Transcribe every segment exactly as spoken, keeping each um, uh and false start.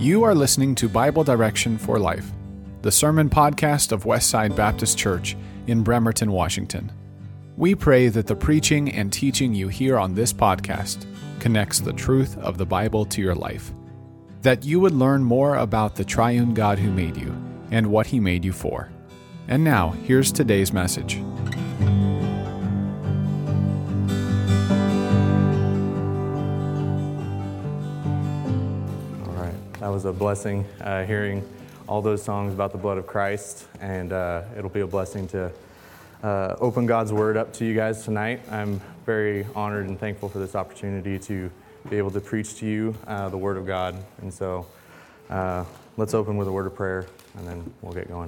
You are listening to Bible Direction for Life, the sermon podcast of Westside Baptist Church in Bremerton, Washington. We pray that the preaching and teaching you hear on this podcast connects the truth of the Bible to your life, that you would learn more about the triune God who made you and what he made you for. And now, here's today's message. That was a blessing, uh, hearing all those songs about the blood of Christ, and uh, it'll be a blessing to uh, open God's Word up to you guys tonight. I'm very honored and thankful for this opportunity to be able to preach to you uh, the Word of God, and so uh, let's open with a word of prayer, and then we'll get going.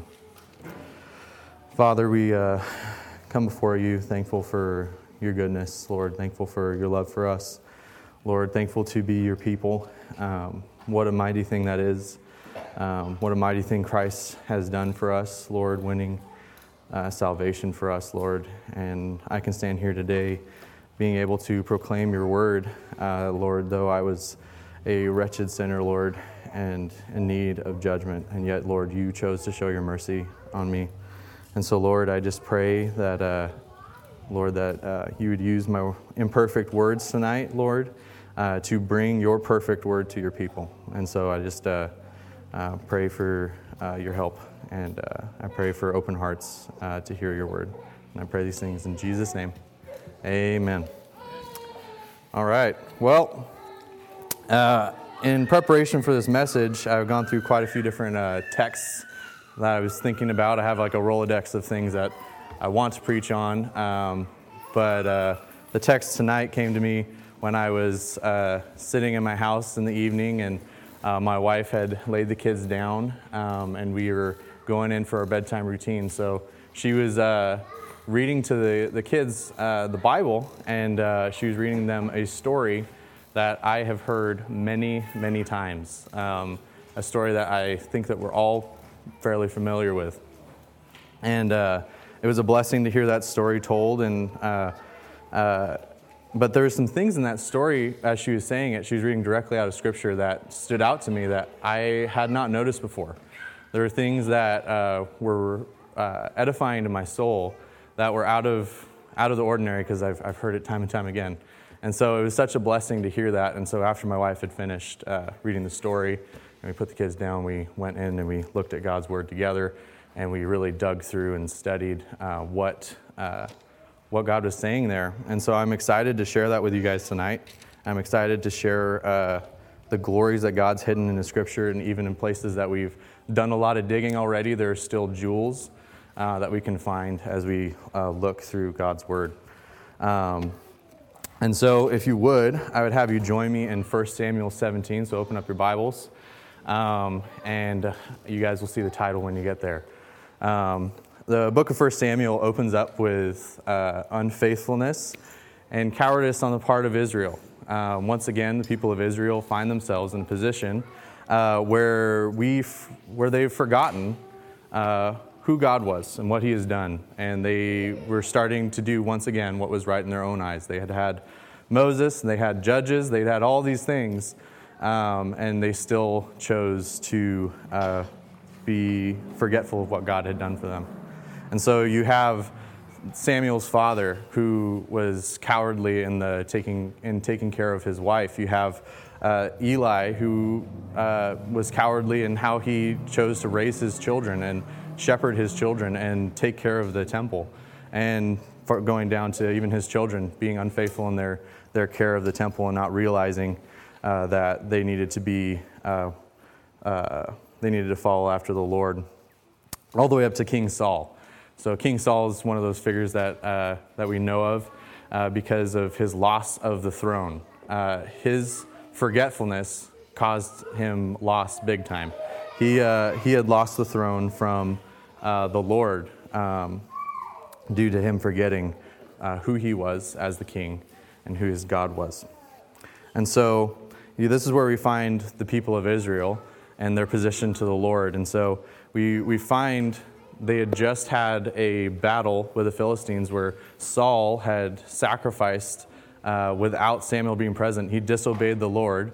Father, we uh, come before you thankful for your goodness, Lord, thankful for your love for us, Lord, thankful to be your people. Um, What a mighty thing that is. Um, what a mighty thing Christ has done for us, Lord, winning uh, salvation for us, Lord. And I can stand here today being able to proclaim your word, uh, Lord, though I was a wretched sinner, Lord, and in need of judgment. And yet, Lord, you chose to show your mercy on me. And so, Lord, I just pray that, uh, Lord, that uh, you would use my imperfect words tonight, Lord, Uh, to bring your perfect word to your people. And so I just uh, uh, pray for uh, your help, and uh, I pray for open hearts uh, to hear your word. And I pray these things in Jesus' name. Amen. All right. Well, uh, in preparation for this message, I've gone through quite a few different uh, texts that I was thinking about. I have like a Rolodex of things that I want to preach on, um, but uh, the text tonight came to me when I was uh, sitting in my house in the evening, and uh, my wife had laid the kids down, um, and we were going in for our bedtime routine. So she was uh, reading to the, the kids uh, the Bible, and uh, she was reading them a story that I have heard many, many times, um, a story that I think that we're all fairly familiar with. And uh, it was a blessing to hear that story told, and uh, uh, But there were some things in that story, as she was saying it, she was reading directly out of Scripture, that stood out to me that I had not noticed before. There were things that uh, were uh, edifying to my soul that were out of out of the ordinary, because I've, I've heard it time and time again. And so it was such a blessing to hear that. And so after my wife had finished uh, reading the story, and we put the kids down, we went in and we looked at God's Word together, and we really dug through and studied uh, what... Uh, what God was saying there. And so I'm excited to share that with you guys tonight. I'm excited to share uh, the glories that God's hidden in the Scripture, and even in places that we've done a lot of digging already, there are still jewels uh, that we can find as we uh, look through God's Word. Um, and so if you would, I would have you join me in First Samuel seventeen, so open up your Bibles, um, and you guys will see the title when you get there. Um, The book of First Samuel opens up with uh, unfaithfulness and cowardice on the part of Israel. Uh, once again, the people of Israel find themselves in a position uh, where we, where they've forgotten uh, who God was and what He has done, and they were starting to do once again what was right in their own eyes. They had had Moses, and they had judges, they had all these things, um, and they still chose to uh, be forgetful of what God had done for them. And so you have Samuel's father, who was cowardly in the taking in taking care of his wife. You have uh, Eli, who uh, was cowardly in how he chose to raise his children and shepherd his children and take care of the temple. And for going down to even his children being unfaithful in their, their care of the temple and not realizing uh, that they needed to be uh, uh, they needed to follow after the Lord. All the way up to King Saul. So King Saul is one of those figures that uh, that we know of uh, because of his loss of the throne. Uh, his forgetfulness caused him loss big time. He uh, he had lost the throne from uh, the Lord um, due to him forgetting uh, who he was as the king and who his God was. And so yeah, this is where we find the people of Israel and their position to the Lord. And so we we find they had just had a battle with the Philistines where Saul had sacrificed uh, without Samuel being present. He disobeyed the Lord,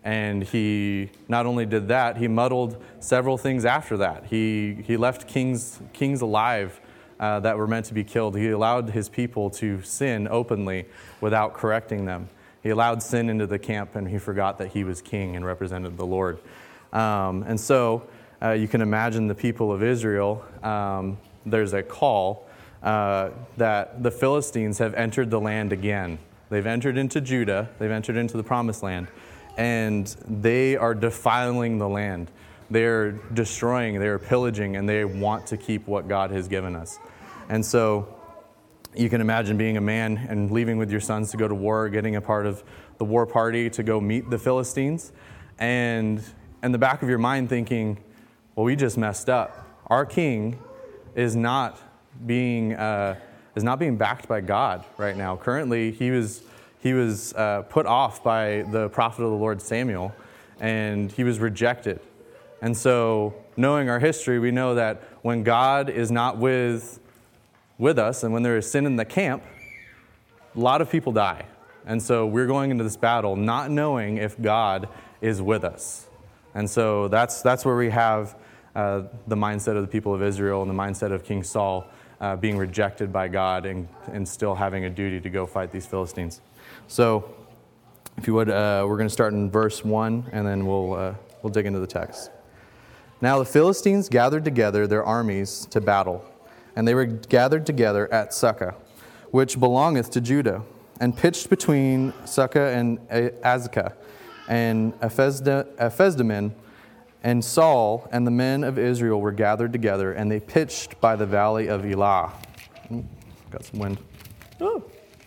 And he not only did that, he muddled several things after that. He he left kings kings alive uh, that were meant to be killed. He allowed his people to sin openly without correcting them. He allowed sin into the camp, and he forgot that he was king and represented the Lord. Um, and so uh, you can imagine the people of Israel. Um, there's a call uh, that the Philistines have entered the land again. They've entered into Judah. They've entered into the promised land. And they are defiling the land. They're destroying, they're pillaging, and they want to keep what God has given us. And so you can imagine being a man and leaving with your sons to go to war, getting a part of the war party to go meet the Philistines, and in the back of your mind thinking, well, we just messed up. Our king is not being uh, is not being backed by God right now. Currently, he was he was uh, put off by the prophet of the Lord Samuel, and he was rejected. And so, knowing our history, we know that when God is not with with us, and when there is sin in the camp, a lot of people die. And so we're going into this battle not knowing if God is with us. And so that's that's where we have uh, the mindset of the people of Israel and the mindset of King Saul uh, being rejected by God and, and still having a duty to go fight these Philistines. So if you would, uh, we're going to start in verse one, and then we'll uh, we'll dig into the text. Now the Philistines gathered together their armies to battle, and they were gathered together at Sukkah, which belongeth to Judah, and pitched between Sukkah and Azekah, and Ephesdammim, and Saul and the men of Israel were gathered together, and they pitched by the valley of Elah. Ooh, got some wind. Oh.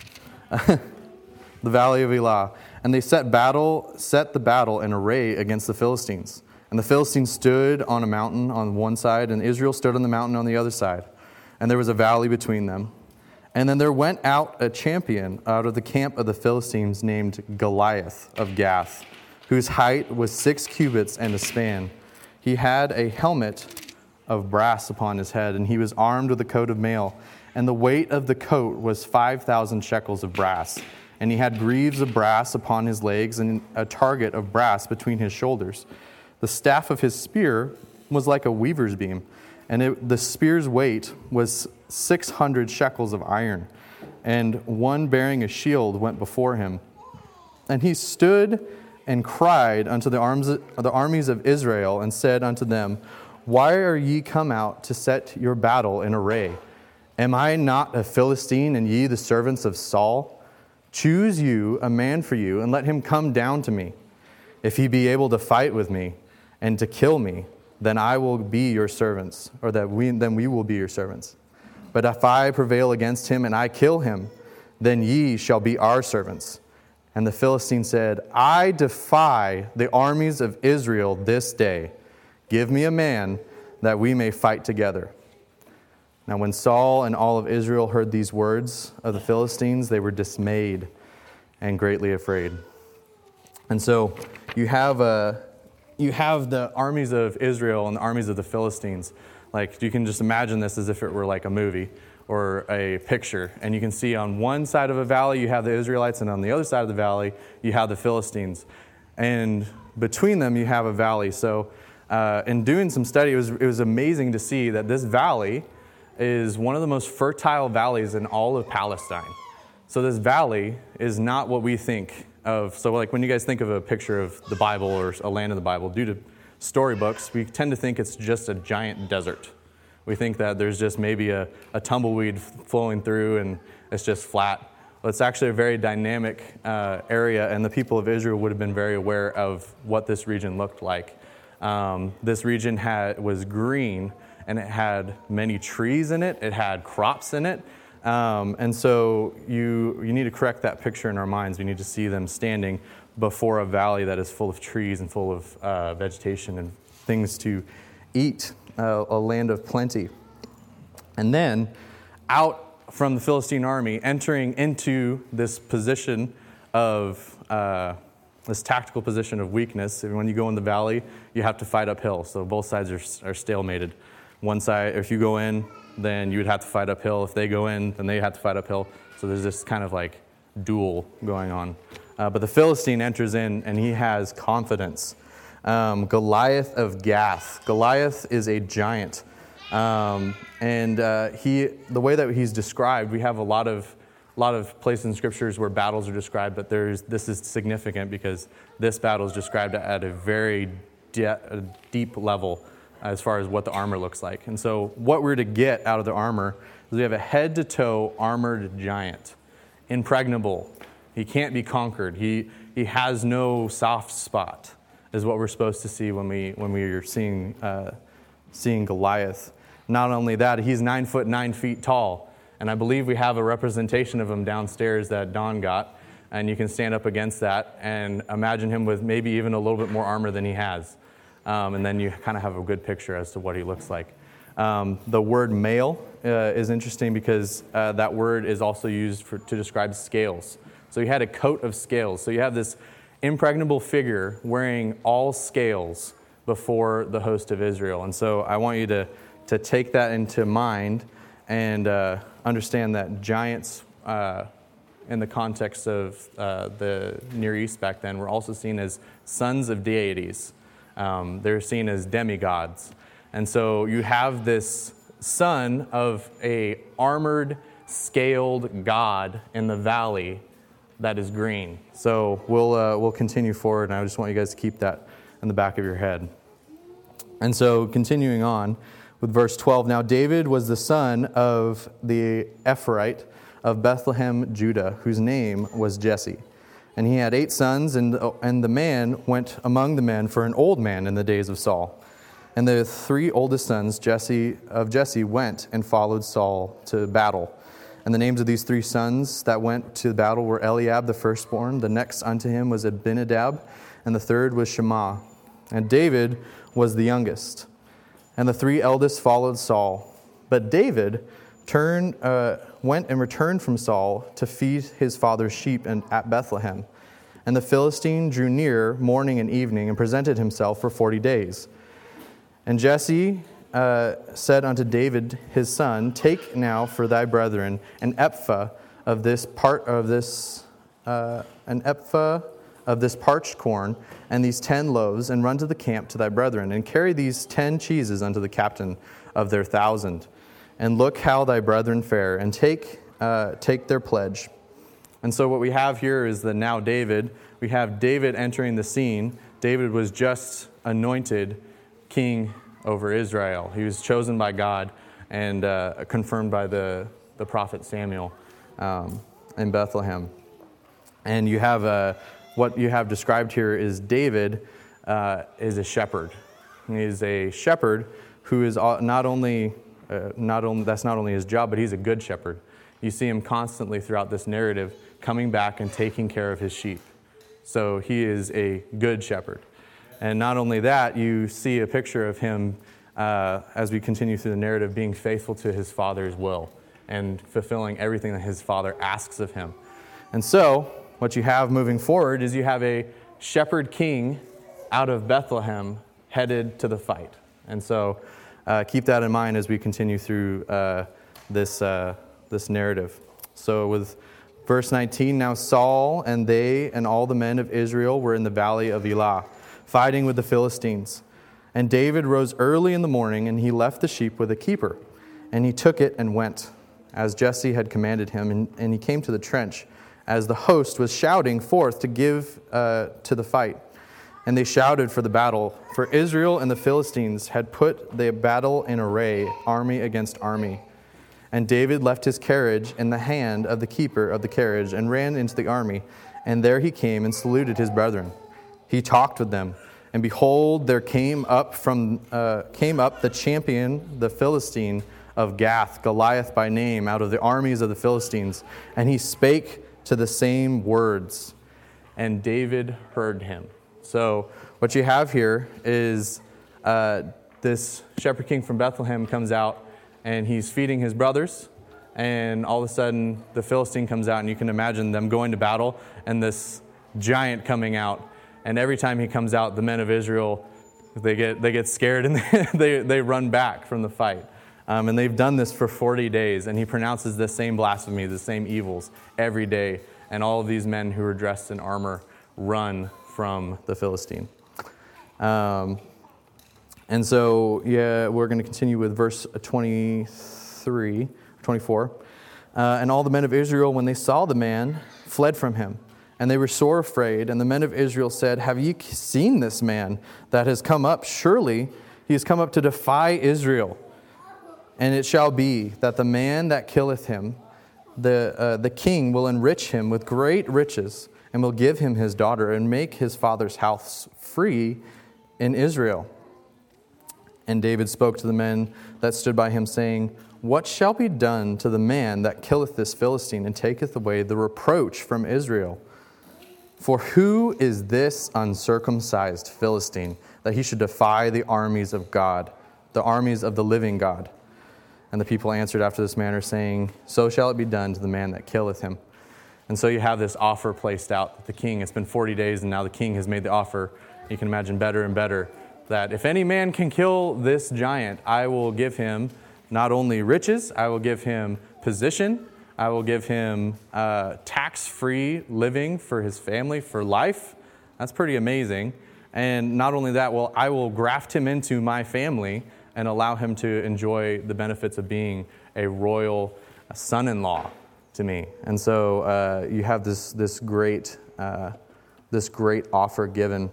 The valley of Elah. And they set battle, set the battle in array against the Philistines. And the Philistines stood on a mountain on one side, and Israel stood on the mountain on the other side. And there was a valley between them. And then there went out a champion out of the camp of the Philistines named Goliath of Gath, whose height was six cubits and a span. He had a helmet of brass upon his head, and he was armed with a coat of mail. And the weight of the coat was five thousand shekels of brass. And he had greaves of brass upon his legs, and a target of brass between his shoulders. The staff of his spear was like a weaver's beam, and it, the spear's weight was six hundred shekels of iron. And one bearing a shield went before him. And he stood and cried unto the arms the armies of Israel, and said unto them, Why are ye come out to set your battle in array? Am I not a Philistine, and ye the servants of Saul? Choose you a man for you, and let him come down to me. If he be able to fight with me, and to kill me, then I will be your servants, or that we then we will be your servants. But if I prevail against him, and I kill him, then ye shall be our servants. And the Philistine said, I defy the armies of Israel this day. Give me a man, that we may fight together. Now when Saul and all of Israel heard these words of the Philistines, they were dismayed and greatly afraid. And so you have a, you have the armies of Israel and the armies of the Philistines. Like, you can just imagine this as if it were like a movie or a picture. And you can see on one side of a valley you have the Israelites, and on the other side of the valley you have the Philistines. And between them you have a valley. So uh, in doing some study, it was, it was amazing to see that this valley is one of the most fertile valleys in all of Palestine. So this valley is not what we think of. So like when you guys think of a picture of the Bible or a land of the Bible, due to storybooks, we tend to think it's just a giant desert. We think that there's just maybe a, a tumbleweed flowing through and it's just flat. Well, it's actually a very dynamic uh, area, and the people of Israel would have been very aware of what this region looked like. Um, this region had was green, and it had many trees in it. It had crops in it. Um, and so you you need to correct that picture in our minds. We need to see them standing before a valley that is full of trees and full of uh, vegetation and things to eat, uh, a land of plenty. And then out from the Philistine army, entering into this position of, uh, this tactical position of weakness. When you go in the valley, you have to fight uphill. So both sides are, are stalemated. One side, if you go in, then you would have to fight uphill. If they go in, then they have to fight uphill. So there's this kind of like duel going on. Uh, but the Philistine enters in, and he has confidence. Um, Goliath of Gath. Goliath is a giant. Um, and uh, he, the way that he's described, we have a lot of a lot of places in scriptures where battles are described, but there's this is significant because this battle is described at a very de- a deep level as far as what the armor looks like. And so what we're to get out of the armor is we have a head-to-toe armored giant, impregnable. He can't be conquered. He he has no soft spot, is what we're supposed to see when we when we are seeing uh, seeing Goliath. Not only that, he's nine foot nine feet tall. And I believe we have a representation of him downstairs that Don got. And you can stand up against that and imagine him with maybe even a little bit more armor than he has. Um, and then you kind of have a good picture as to what he looks like. Um, the word male uh, is interesting because uh, that word is also used for, to describe scales. So he had a coat of scales. So you have this impregnable figure wearing all scales before the host of Israel. And so I want you to, to take that into mind and uh, understand that giants, uh, in the context of uh, the Near East back then, were also seen as sons of deities. Um, they're seen as demigods. And so you have this son of a armored, scaled god in the valley that is green. So we'll uh, we'll continue forward, and I just want you guys to keep that in the back of your head. And so continuing on, with verse twelve, now David was the son of the Ephraite of Bethlehem, Judah, whose name was Jesse. And he had eight sons, and, and the man went among the men for an old man in the days of Saul. And the three oldest sons Jesse of Jesse went and followed Saul to battle. And the names of these three sons that went to battle were Eliab the firstborn, the next unto him was Abinadab, and the third was Shammah. And David was the youngest. And the three eldest followed Saul. But David turned, uh, went and returned from Saul to feed his father's sheep in, at Bethlehem. And the Philistine drew near morning and evening and presented himself for forty days. And Jesse uh, said unto David his son, take now for thy brethren an ephah of this part of this uh, an ephah of this parched corn, and these ten loaves, and run to the camp to thy brethren, and carry these ten cheeses unto the captain of their thousand. And look how thy brethren fare, and take uh, take their pledge. And so what we have here is the now David. We have David entering the scene. David was just anointed king over Israel. He was chosen by God and uh, confirmed by the, the prophet Samuel um, in Bethlehem. And you have a What you have described here is David uh, is a shepherd. He is a shepherd who is not only, uh, not only, that's not only his job, but he's a good shepherd. You see him constantly throughout this narrative coming back and taking care of his sheep. So he is a good shepherd. And not only that, you see a picture of him uh, as we continue through the narrative being faithful to his father's will and fulfilling everything that his father asks of him. And so what you have moving forward is you have a shepherd king out of Bethlehem headed to the fight. And so uh, keep that in mind as we continue through uh, this uh, this narrative. So with verse nineteen, now Saul and they and all the men of Israel were in the valley of Elah, fighting with the Philistines. And David rose early in the morning, and he left the sheep with a keeper. And he took it and went, as Jesse had commanded him, and, and he came to the trench, as the host was shouting forth to give uh, to the fight. And they shouted for the battle, for Israel and the Philistines had put the battle in array, army against army. And David left his carriage in the hand of the keeper of the carriage and ran into the army. And there he came and saluted his brethren. He talked with them. And behold, there came up from uh, came up the champion, the Philistine of Gath, Goliath by name, out of the armies of the Philistines. And he spake to the same words, and David heard him. So what you have here is uh, this shepherd king from Bethlehem comes out, and he's feeding his brothers, and all of a sudden the Philistine comes out, and you can imagine them going to battle, and this giant coming out. And every time he comes out, the men of Israel, they get they get scared, and they they run back from the fight. Um, and they've done this for forty days, and he pronounces the same blasphemy, the same evils every day and all of these men who are dressed in armor run from the Philistine. Um, and so, yeah, we're going to continue with verse twenty-three, twenty-four. Uh, and all the men of Israel, when they saw the man, fled from him. And they were sore afraid. And the men of Israel said, have ye seen this man that has come up? Surely he has come up to defy Israel. And it shall be that the man that killeth him, the uh, the king will enrich him with great riches, and will give him his daughter, and make his father's house free in Israel. And David spoke to the men that stood by him, saying, what shall be done to the man that killeth this Philistine, and taketh away the reproach from Israel? For who is this uncircumcised Philistine, that he should defy the armies of God, the armies of the living God? And the people answered after this manner, saying, so shall it be done to the man that killeth him. And so you have this offer placed out that the king, it's been forty days, and now the king has made the offer. You can imagine better and better, that if any man can kill this giant, I will give him not only riches, I will give him position, I will give him uh, tax-free living for his family for life. That's pretty amazing. And not only that, well, I will graft him into my family and allow him to enjoy the benefits of being a royal son-in-law to me. And so uh, you have this this great uh, this great offer given.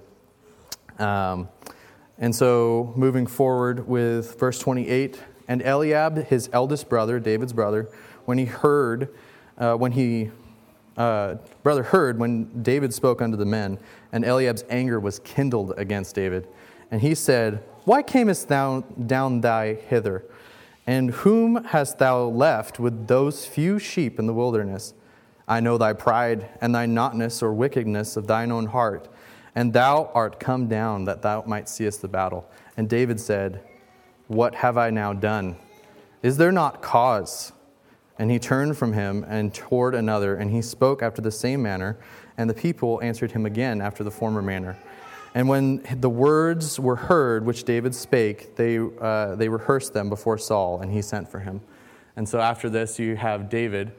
Um, and so moving forward with verse twenty-eight, and Eliab, his eldest brother, David's brother, when he heard, uh, when he uh, brother heard when David spoke unto the men, and Eliab's anger was kindled against David, and he said, why camest thou down thy hither? And whom hast thou left with those few sheep in the wilderness? I know thy pride and thy naughtiness or wickedness of thine own heart, and thou art come down that thou might seest the battle. And David said, what have I now done? Is there not cause? And he turned from him and toward another, and he spoke after the same manner, and the people answered him again after the former manner. And when the words were heard which David spake, they uh, they rehearsed them before Saul, and he sent for him. And so after this, you have David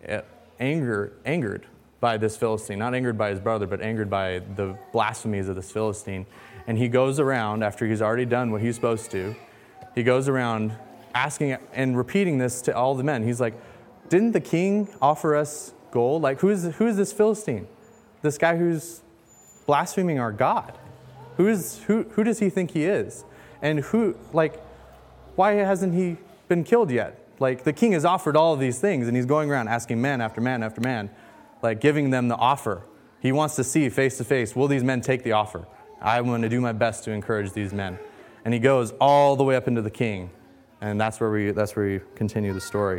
anger, angered by this Philistine, not angered by his brother, but angered by the blasphemies of this Philistine. And he goes around, after he's already done what he's supposed to, he goes around asking and repeating this to all the men. He's like, didn't the king offer us gold? Like, who is, who is this Philistine? This guy who's blaspheming our God? Who is who? Who does he think he is? And who, like, why hasn't he been killed yet? Like, the king has offered all of these things, and he's going around asking man after man after man, like giving them the offer. He wants to see face to face, will these men take the offer? I'm going to do my best to encourage these men. And he goes all the way up into the king, and that's where we that's where we continue the story.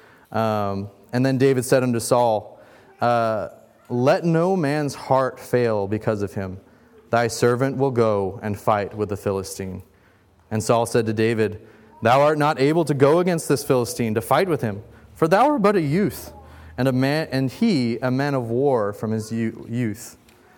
Um, and then David said unto Saul, uh, let no man's heart fail because of him. Thy servant will go and fight with the Philistine. And Saul said to David, thou art not able to go against this Philistine to fight with him, for thou art but a youth, and a man, and he a man of war from his youth.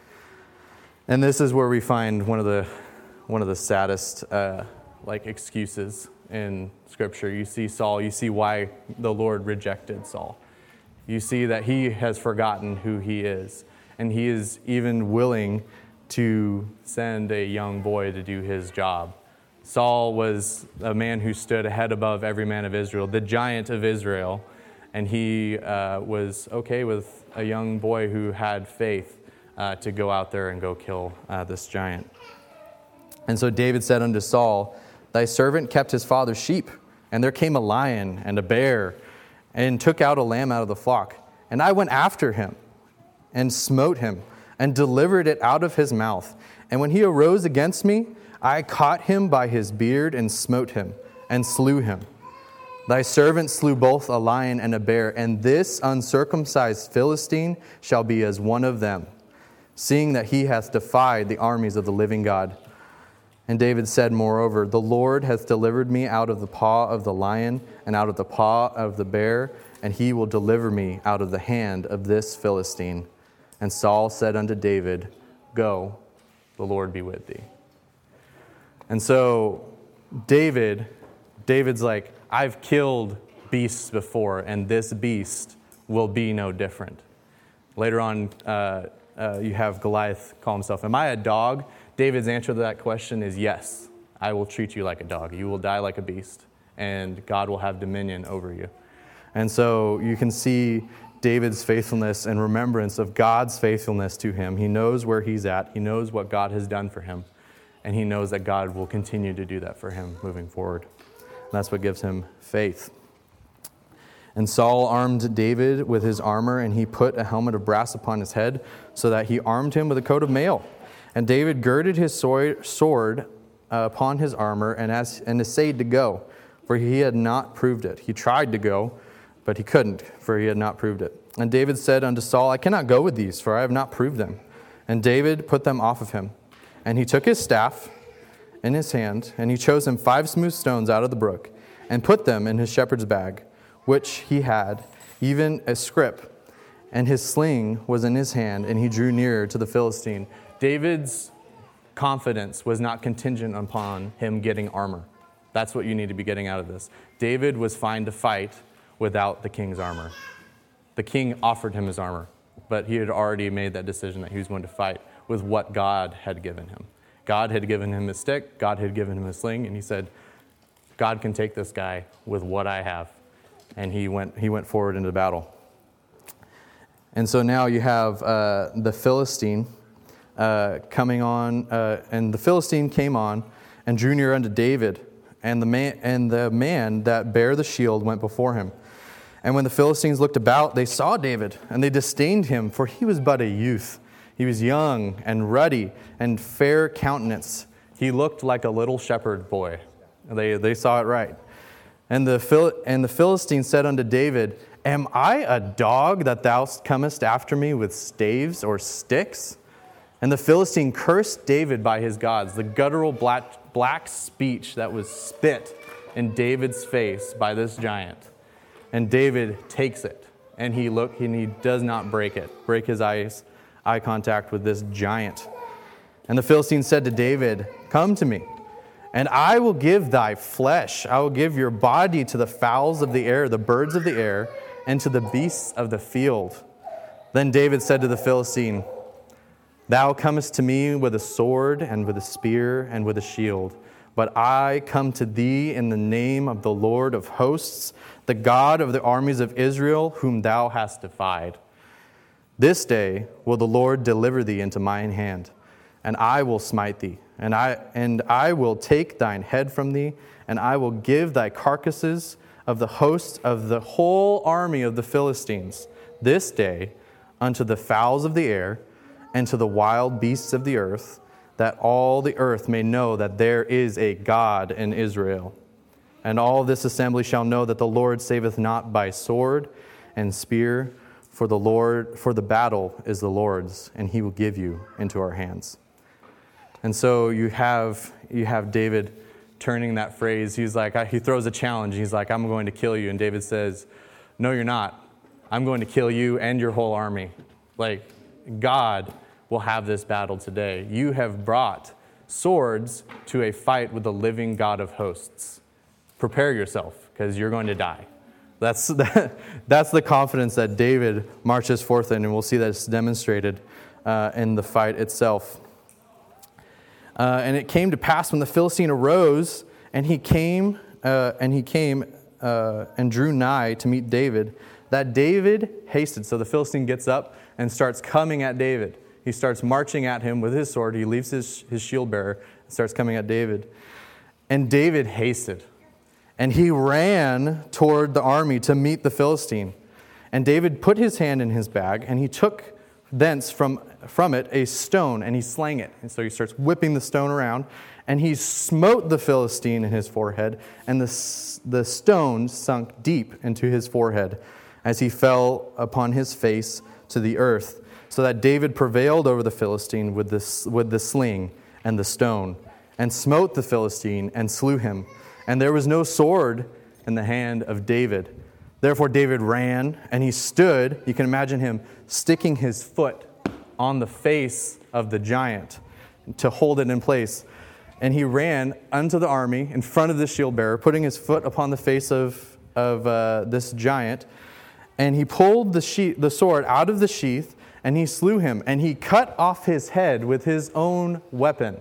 And this is where we find one of the one of the saddest uh, like excuses in Scripture. You see Saul, you see why the Lord rejected Saul. You see that he has forgotten who he is, and he is even willing to send a young boy to do his job. Saul was a man who stood ahead above every man of Israel, the giant of Israel, and he uh, was okay with a young boy who had faith uh, to go out there and go kill uh, this giant. And so David said unto Saul, thy servant kept his father's sheep, and there came a lion and a bear, and took out a lamb out of the flock. And I went after him, and smote him, and delivered it out of his mouth. And when he arose against me, I caught him by his beard, and smote him, and slew him. Thy servant slew both a lion and a bear, and this uncircumcised Philistine shall be as one of them, seeing that he hath defied the armies of the living God. And David said, moreover, the Lord hath delivered me out of the paw of the lion, and out of the paw of the bear, and he will deliver me out of the hand of this Philistine. And Saul said unto David, go, the Lord be with thee. And so David, David's like, I've killed beasts before, and this beast will be no different. Later on, uh, uh, you have Goliath call himself, am I a dog? David's answer to that question is yes, I will treat you like a dog. You will die like a beast, and God will have dominion over you. And so you can see David's faithfulness and remembrance of God's faithfulness to him. He knows where he's at. He knows what God has done for him. And he knows that God will continue to do that for him moving forward. And that's what gives him faith. And Saul armed David with his armor, and he put a helmet of brass upon his head, so that he armed him with a coat of mail. And David girded his sword uh, upon his armor and, as, and essayed to go, for he had not proved it. He tried to go, but he couldn't, for he had not proved it. And David said unto Saul, I cannot go with these, for I have not proved them. And David put them off of him. And he took his staff in his hand, and he chose him five smooth stones out of the brook, and put them in his shepherd's bag, which he had, even a scrip. And his sling was in his hand, and he drew nearer to the Philistine. David's confidence was not contingent upon him getting armor. That's what you need to be getting out of this. David was fine to fight without the king's armor. The king offered him his armor, but he had already made that decision that he was going to fight with what God had given him. God had given him his stick, God had given him his sling, and he said, God can take this guy with what I have. And he went he went forward into battle. And so now you have uh, the Philistine uh, coming on, uh, and the Philistine came on and drew near unto David, and the man and the man that bare the shield went before him. And when the Philistines looked about, they saw David, and they disdained him, for he was but a youth. He was young and ruddy and fair countenance. He looked like a little shepherd boy. They they saw it right. And the Phil, and the Philistine said unto David, Am I a dog that thou comest after me with staves or sticks? And the Philistine cursed David by his gods, the guttural black, black speech that was spit in David's face by this giant. And David takes it, and he look, and he does not break it, break his eyes, eye contact with this giant. And the Philistine said to David, Come to me, and I will give thy flesh, I will give your body to the fowls of the air, the birds of the air, and to the beasts of the field. Then David said to the Philistine, Thou comest to me with a sword and with a spear and with a shield, but I come to thee in the name of the Lord of hosts, the God of the armies of Israel, whom thou hast defied. This day will the Lord deliver thee into mine hand, and I will smite thee, and I and I will take thine head from thee, and I will give thy carcasses of the host of the whole army of the Philistines this day unto the fowls of the air and to the wild beasts of the earth, that all the earth may know that there is a God in Israel. And all this assembly shall know that the Lord saveth not by sword and spear, for the Lord, for the battle is the Lord's, and he will give you into our hands. And so you have you have David turning that phrase. He's like, he throws a challenge. He's like, I'm going to kill you. And David says, no, you're not. I'm going to kill you and your whole army. Like, God will have this battle today. You have brought swords to a fight with the living God of hosts. Prepare yourself, because you're going to die. That's that, that's the confidence that David marches forth in, and we'll see that it's demonstrated uh, in the fight itself. Uh, and it came to pass when the Philistine arose, and he came uh, and he came uh, and drew nigh to meet David, that David hasted. So the Philistine gets up and starts coming at David. He starts marching at him with his sword. He leaves his, his shield bearer and starts coming at David. And David hasted. And he ran toward the army to meet the Philistine. And David put his hand in his bag, and he took thence from, from it a stone, and he slang it. And so he starts whipping the stone around, and he smote the Philistine in his forehead, and the, the stone sunk deep into his forehead as he fell upon his face to the earth, so that David prevailed over the Philistine with, this, with the sling and the stone, and smote the Philistine and slew him. And there was no sword in the hand of David. Therefore David ran, and he stood. You can imagine him sticking his foot on the face of the giant to hold it in place. And he ran unto the army in front of the shield bearer, putting his foot upon the face of, of uh, this giant. And he pulled the, sheath, the sword out of the sheath and he slew him, and he cut off his head with his own weapon.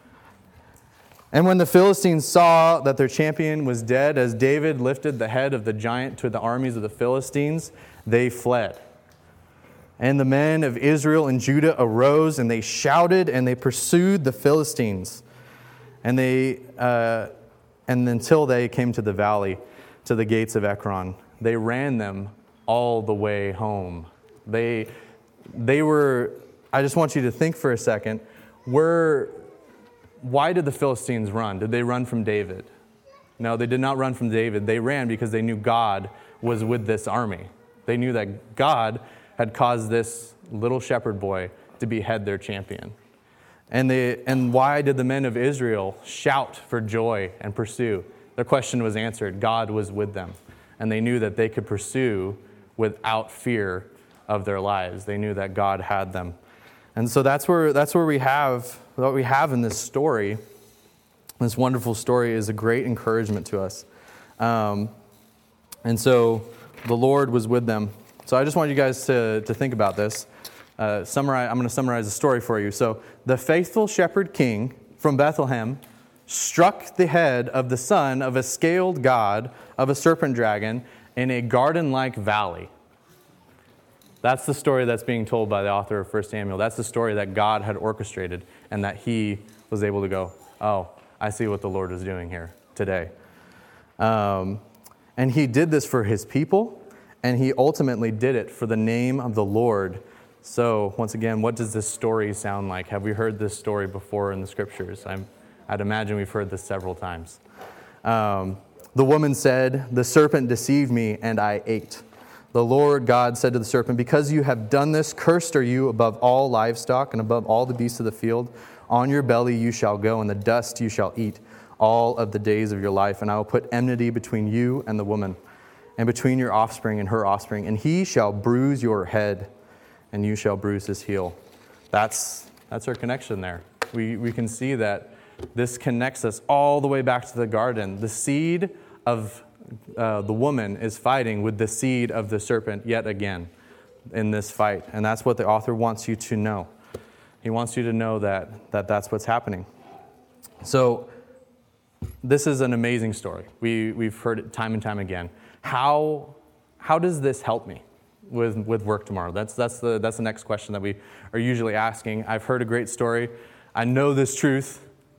And when the Philistines saw that their champion was dead, as David lifted the head of the giant to the armies of the Philistines, they fled. And the men of Israel and Judah arose, and they shouted, and they pursued the Philistines. And they, uh, and until they came to the valley, to the gates of Ekron, they ran them all the way home. They, they were. I just want you to think for a second. Were Why did the Philistines run? Did they run from David? No, they did not run from David. They ran because they knew God was with this army. They knew that God had caused this little shepherd boy to behead their champion. And they, and why did the men of Israel shout for joy and pursue? Their question was answered. God was with them. And they knew that they could pursue without fear of their lives. They knew that God had them. And so that's where that's where we have what we have in this story. This wonderful story is a great encouragement to us. Um, and so the Lord was with them. So I just want you guys to, to think about this. Uh, summarize, I'm going to summarize the story for you. So the faithful shepherd king from Bethlehem struck the head of the son of a scaled god of a serpent dragon in a garden-like valley. That's the story that's being told by the author of First Samuel. That's the story that God had orchestrated and that he was able to go, oh, I see what the Lord is doing here today. Um, and he did this for his people, and he ultimately did it for the name of the Lord. So, once again, what does this story sound like? Have we heard this story before in the scriptures? I'm, I'd imagine we've heard this several times. Um, the woman said, "The serpent deceived me, and I ate." The Lord God said to the serpent, "Because you have done this, cursed are you above all livestock and above all the beasts of the field. On your belly you shall go, and the dust you shall eat all of the days of your life. And I will put enmity between you and the woman, and between your offspring and her offspring. And he shall bruise your head, and you shall bruise his heel." That's that's our connection there. We we can see that this connects us all the way back to the garden. The seed of Uh, the woman is fighting with the seed of the serpent yet again in this fight. And that's what the author wants you to know. He wants you to know that, that that's what's happening. So this is an amazing story. We, we've heard it time and time again. How, how does this help me with, with work tomorrow? That's, that's, the, that's the next question that we are usually asking. I've heard a great story. I know this truth.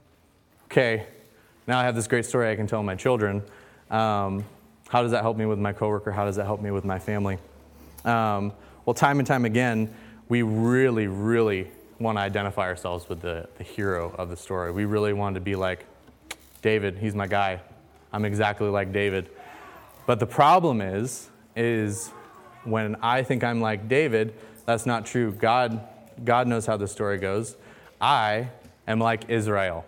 Okay, now I have this great story I can tell my children. Um, how does that help me with my coworker? How does that help me with my family? Um, well, time and time again, we really, really want to identify ourselves with the, the hero of the story. We really want to be like David. He's my guy. I'm exactly like David. But the problem is, is when I think I'm like David, that's not true. God, God knows how the story goes. I am like Israel.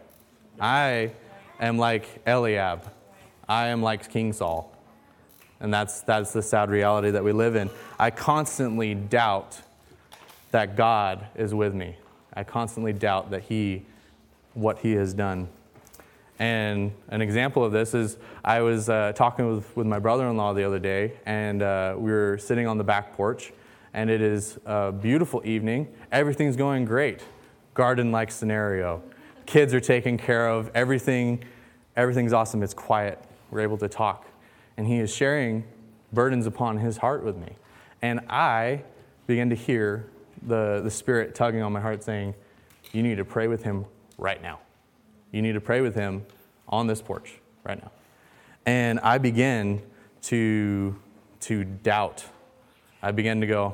I am like Eliab. I am like King Saul. And that's that's the sad reality that we live in. I constantly doubt that God is with me. I constantly doubt that he, what he has done. And an example of this is I was uh, talking with, with my brother-in-law the other day, and uh, we were sitting on the back porch, and it is a beautiful evening. Everything's going great. Garden-like scenario. Kids are taken care of. Everything, everything's awesome. It's quiet. We're able to talk. And he is sharing burdens upon his heart with me. And I began to hear the, the Spirit tugging on my heart saying, you need to pray with him right now. You need to pray with him on this porch right now. And I began to, to doubt. I began to go,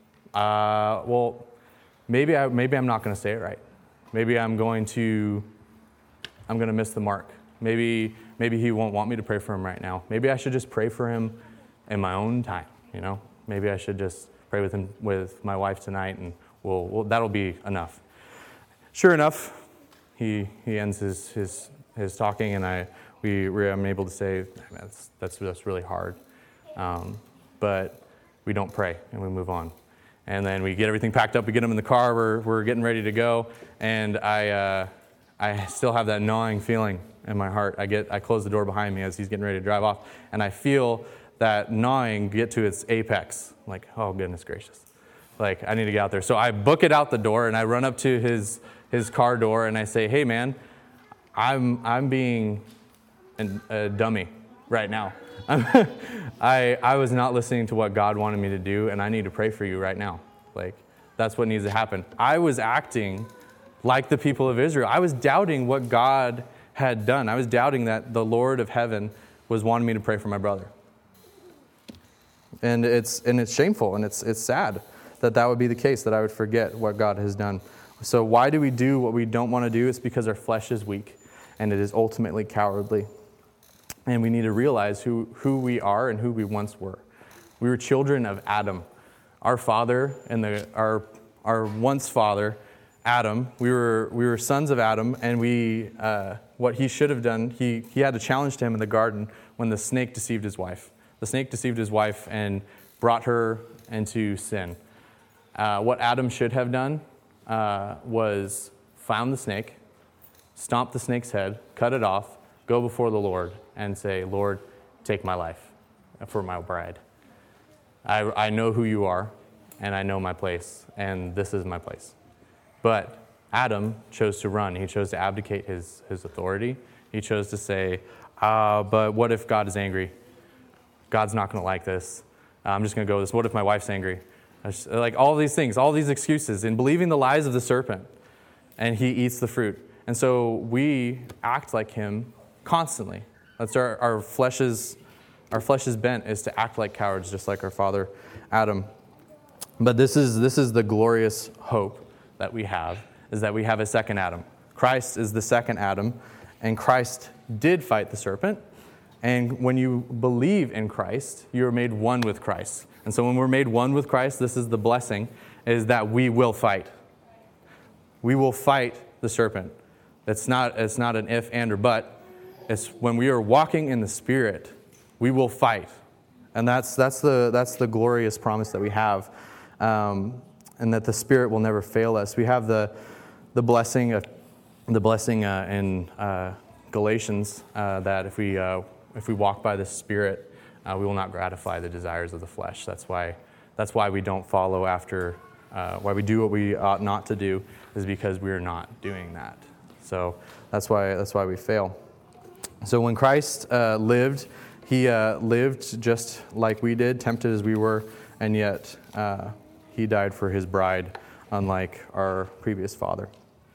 uh, well, maybe, I, maybe I'm not going to say it right. Maybe I'm going to, I'm going to miss the mark. Maybe maybe he won't want me to pray for him right now. Maybe I should just pray for him in my own time, you know? Maybe I should just pray with him with my wife tonight, and we'll, we'll that'll be enough. Sure enough, he he ends his his, his talking, and I we we I'm able to say that's that's that's really hard, um, but we don't pray and we move on. And then we get everything packed up. We get him in the car. We're we're getting ready to go, and I uh, I still have that gnawing feeling in my heart. I get I close the door behind me as he's getting ready to drive off, and I feel that gnawing get to its apex. I'm like, oh goodness gracious, Like, I need to get out there. So I book it out the door, and I run up to his his car door, and I say, hey, man, I'm I'm being an, a dummy right now. I I was not listening to what God wanted me to do, and I need to pray for you right now. Like, that's what needs to happen. I was acting like the people of Israel. I was doubting what God had done. I was doubting that the Lord of heaven was wanting me to pray for my brother. And it's and it's shameful, and it's it's sad that that would be the case, that I would forget what God has done. So why do we do what we don't want to do? It's because our flesh is weak, and it is ultimately cowardly. And we need to realize who, who we are and who we once were. We were children of Adam. Our father and the our our once father, Adam, we were we were sons of Adam, and we uh, what he should have done, he, he had a challenge to him in the garden when the snake deceived his wife. The snake deceived his wife and brought her into sin. Uh, what Adam should have done uh, was found the snake, stomp the snake's head, cut it off, go before the Lord, and say, Lord, take my life for my bride. I, I know who you are, and I know my place, and this is my place. But Adam chose to run. He chose to abdicate his, his authority. He chose to say, uh, but what if God is angry? God's not going to like this. I'm just going to go with this. What if my wife's angry? Like all these things, all these excuses, and believing the lies of the serpent, and he eats the fruit. And so we act like him constantly. That's our, our flesh's our flesh's bent, is to act like cowards, just like our father Adam. But this is this is the glorious hope that we have, is that we have a second Adam. Christ is the second Adam, and Christ did fight the serpent. And when you believe in Christ, you are made one with Christ. And so when we're made one with Christ, this is the blessing, is that we will fight. We will fight the serpent. It's not, it's not an if, and, or but. It's when we are walking in the Spirit, we will fight. And that's that's the that's the glorious promise that we have, um, and that the Spirit will never fail us. We have the the blessing of, the blessing uh, in uh, Galatians uh, that if we uh, if we walk by the Spirit, uh, we will not gratify the desires of the flesh. That's why that's why we don't follow after. Uh, why we do what we ought not to do is because we are not doing that. So that's why that's why we fail. So when Christ uh, lived, he uh, lived just like we did, tempted as we were, and yet uh, he died for his bride, unlike our previous father.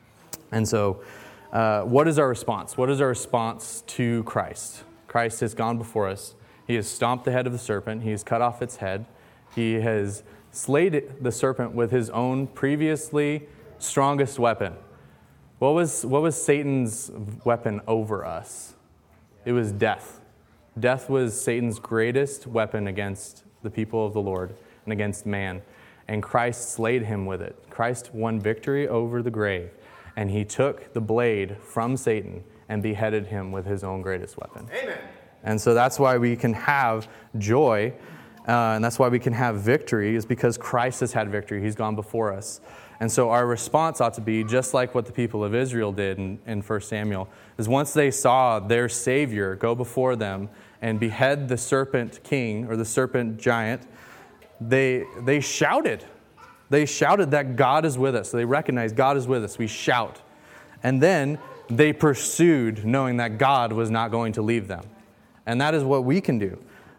And so uh, what is our response? What is our response to Christ? Christ has gone before us. He has stomped the head of the serpent. He has cut off its head. He has slayed the serpent with his own previously strongest weapon. What was, what was Satan's weapon over us? It was death. Death was Satan's greatest weapon against the people of the Lord and against man. And Christ slayed him with it. Christ won victory over the grave. And he took the blade from Satan and beheaded him with his own greatest weapon. Amen. And so that's why we can have joy, uh, and that's why we can have victory, is because Christ has had victory. He's gone before us. And so our response ought to be just like what the people of Israel did in, in First Samuel, is once they saw their Savior go before them and behead the serpent king or the serpent giant, they they shouted. They shouted that God is with us. So they recognized God is with us. We shout. And then they pursued, knowing that God was not going to leave them. And that is what we can do.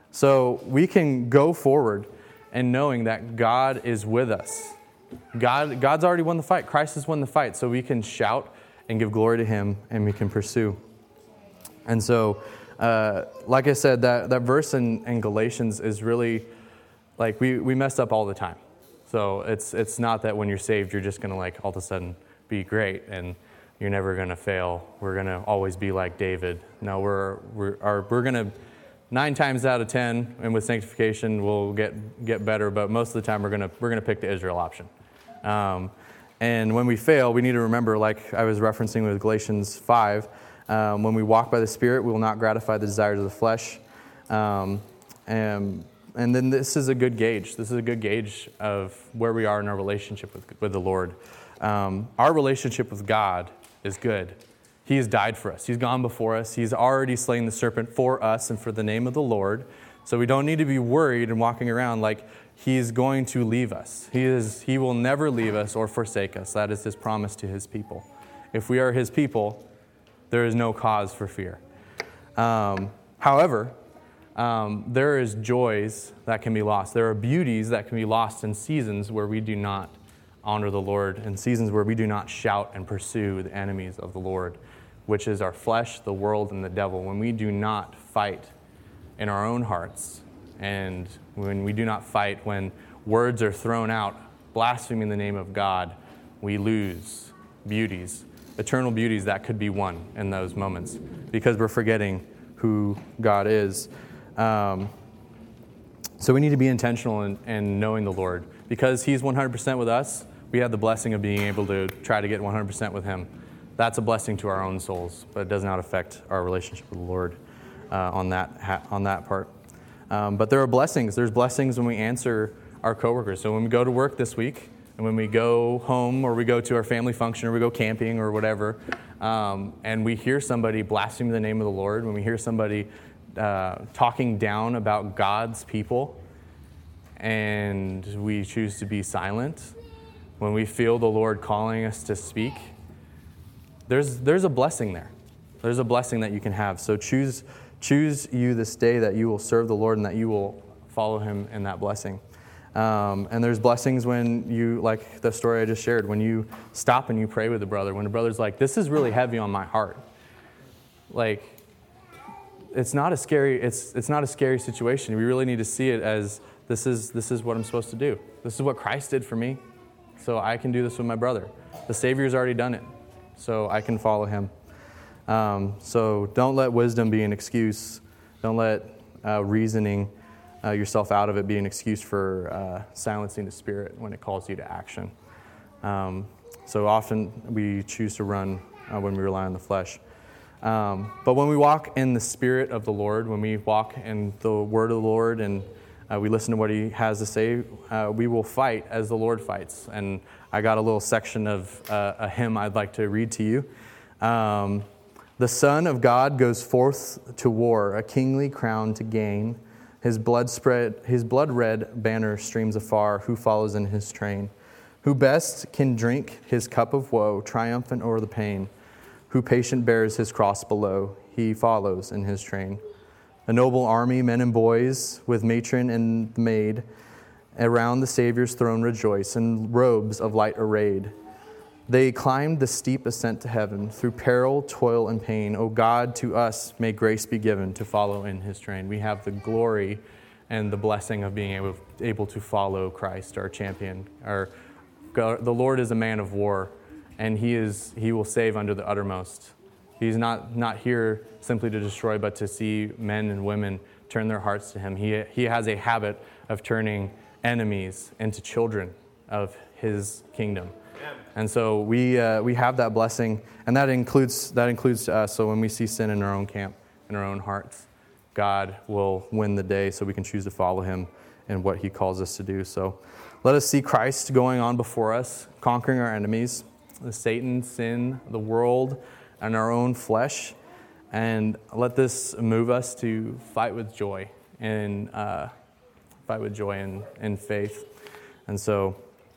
So we can go forward and knowing that God is with us. God, God's already won the fight. Christ has won the fight. So we can shout and give glory to him, and we can pursue. And so, uh, like I said, that, that verse in, in Galatians is really, like, we, we mess up all the time. So it's it's not that when you're saved, you're just going to, like, all of a sudden be great and you're never going to fail. We're going to always be like David. No, we're we're are, we're going to, nine times out of ten, and with sanctification, we'll get get better. But most of the time, we're going to we're going to pick the Israel option. Um, and when we fail, we need to remember, like I was referencing with Galatians five, um, when we walk by the Spirit, we will not gratify the desires of the flesh. Um, and and then this is a good gauge. This is a good gauge of where we are in our relationship with with the Lord. Um, our relationship with God is good. He has died for us. He's gone before us. He's already slain the serpent for us and for the name of the Lord. So we don't need to be worried and walking around like he's going to leave us. He is. He will never leave us or forsake us. That is his promise to his people. If we are his people, there is no cause for fear. Um, however, um, there is joys that can be lost. There are beauties that can be lost in seasons where we do not honor the Lord, in seasons where we do not shout and pursue the enemies of the Lord, which is our flesh, the world, and the devil. When we do not fight in our own hearts, and when we do not fight, when words are thrown out, blaspheming the name of God, we lose beauties, eternal beauties that could be won in those moments, because we're forgetting who God is. Um, so we need to be intentional in, in knowing the Lord. Because he's one hundred percent with us, we have the blessing of being able to try to get one hundred percent with him. That's a blessing to our own souls, but it does not affect our relationship with the Lord uh, on that on that part. Um, but there are blessings. There's blessings when we answer our coworkers. So when we go to work this week, and when we go home, or we go to our family function, or we go camping, or whatever, um, and we hear somebody blaspheming the name of the Lord, when we hear somebody uh, talking down about God's people, and we choose to be silent, when we feel the Lord calling us to speak, there's there's a blessing there. There's a blessing that you can have. So choose choose you this day that you will serve the Lord and that you will follow him in that blessing. Um, and there's blessings when you, like the story I just shared, when you stop and you pray with a brother, when a brother's like, this is really heavy on my heart. Like, it's not a scary, it's it's not a scary situation. We really need to see it as this is this is what I'm supposed to do. This is what Christ did for me. So I can do this with my brother. The Savior's already done it. So I can follow him. Um, so don't let wisdom be an excuse. Don't let uh, reasoning uh, yourself out of it be an excuse for uh, silencing the Spirit when it calls you to action. Um, so often we choose to run uh, when we rely on the flesh. Um, but when we walk in the Spirit of the Lord, when we walk in the Word of the Lord and uh, we listen to what he has to say, uh, we will fight as the Lord fights. And I got a little section of uh, a hymn I'd like to read to you. Um, the Son of God goes forth to war, a kingly crown to gain. His blood spread, his blood-red banner streams afar. Who follows in his train? Who best can drink his cup of woe, triumphant o'er the pain? Who patient bears his cross below? He follows in his train. A noble army, men and boys, with matron and maid, around the Savior's throne rejoice, in robes of light arrayed. They climbed the steep ascent to heaven, through peril, toil, and pain. O God, to us may grace be given to follow in his train. We have the glory and the blessing of being able, able to follow Christ, our champion. Our, God, the Lord is a man of war, and he is he will save unto the uttermost. He's not, not here simply to destroy, but to see men and women turn their hearts to him. He, he has a habit of turning enemies into children of his kingdom. Amen. And so we uh, we have that blessing, and that includes that includes us. So when we see sin in our own camp, in our own hearts, God will win the day so we can choose to follow him in what he calls us to do. So let us see Christ going on before us, conquering our enemies, the Satan, sin, the world, and our own flesh, and let this move us to fight with joy and uh, fight with joy and, and faith. And so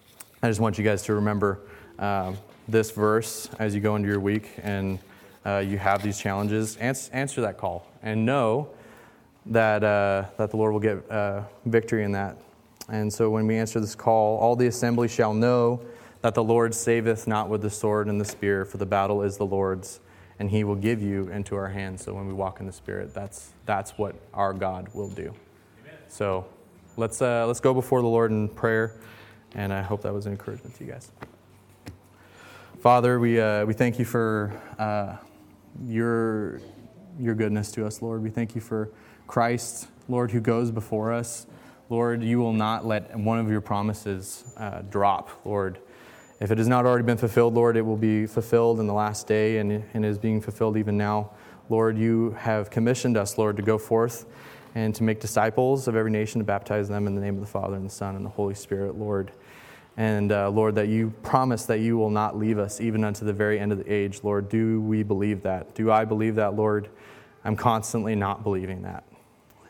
I just want you guys to remember uh, this verse as you go into your week and uh, you have these challenges. Ans- answer that call and know that uh, that the Lord will get uh, victory in that. And so when we answer this call, all the assembly shall know that the Lord saveth not with the sword and the spear, for the battle is the Lord's, and he will give you into our hands. So when we walk in the Spirit, that's that's what our God will do. Amen. So let's uh, let's go before the Lord in prayer, and I hope that was an encouragement to you guys. Father, we uh, we thank you for uh, your your goodness to us, Lord. We thank you for Christ, Lord, who goes before us. Lord, you will not let one of your promises uh, drop, Lord. If it has not already been fulfilled, Lord, it will be fulfilled in the last day, and, and is being fulfilled even now. Lord, you have commissioned us, Lord, to go forth and to make disciples of every nation, to baptize them in the name of the Father and the Son and the Holy Spirit, Lord. And uh, Lord, that you promise that you will not leave us even unto the very end of the age. Lord, do we believe that? Do I believe that, Lord? I'm constantly not believing that.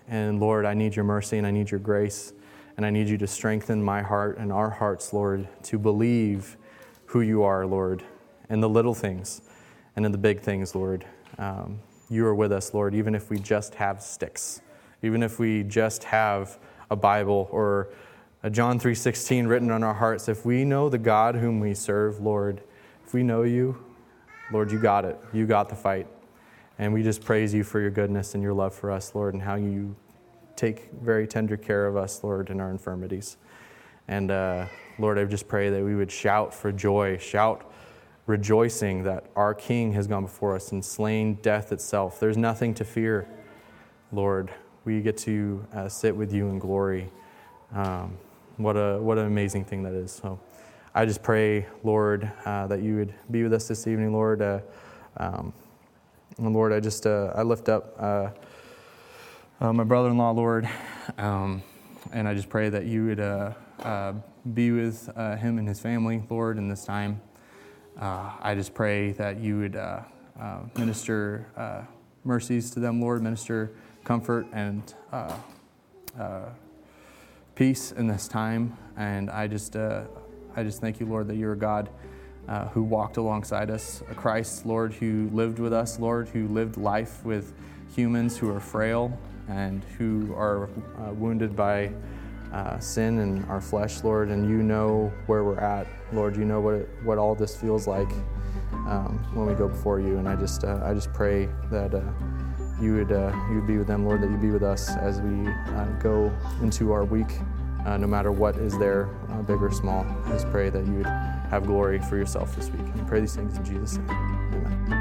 And Lord, I need your mercy and I need your grace. And I need you to strengthen my heart and our hearts, Lord, to believe who you are, Lord, in the little things and in the big things, Lord. Um, you are with us, Lord, even if we just have sticks, even if we just have a Bible or a John three sixteen written on our hearts. If we know the God whom we serve, Lord, if we know you, Lord, you got it. You got the fight. And we just praise you for your goodness and your love for us, Lord, and how you take very tender care of us, Lord, in our infirmities. And uh, Lord, I just pray that we would shout for joy, shout rejoicing that our King has gone before us and slain death itself. There's nothing to fear, Lord. We get to uh, sit with you in glory. Um, what a what an amazing thing that is. So I just pray, Lord, uh, that you would be with us this evening, Lord. Uh, um, and Lord, I just uh, I lift up uh, uh, my brother-in-law, Lord, um, and I just pray that you would uh, uh, be with uh, him and his family, Lord, in this time. Uh, I just pray that you would uh, uh, minister uh, mercies to them, Lord, minister comfort and uh, uh, peace in this time. And I just uh, I just thank you, Lord, that you're a God uh, who walked alongside us, a Christ, Lord, who lived with us, Lord, who lived life with humans who are frail and who are uh, wounded by uh, sin and our flesh, Lord. And you know where we're at, Lord. You know what it, what all this feels like um, when we go before you. And I just uh, I just pray that uh, you would uh, you would be with them, Lord. That you be with us as we uh, go into our week, uh, no matter what is there, uh, big or small. I just pray that you would have glory for yourself this week. And I pray these things in Jesus' name. Amen.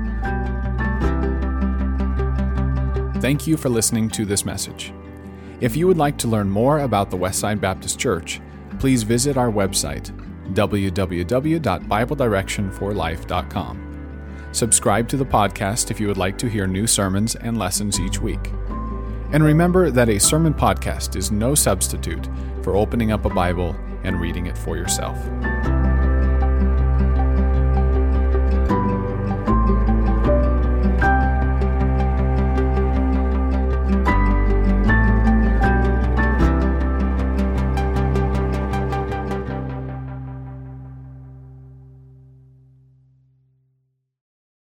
Thank you for listening to this message. If you would like to learn more about the Westside Baptist Church, please visit our website, w w w dot bible direction for life dot com. Subscribe to the podcast if you would like to hear new sermons and lessons each week. And remember that a sermon podcast is no substitute for opening up a Bible and reading it for yourself.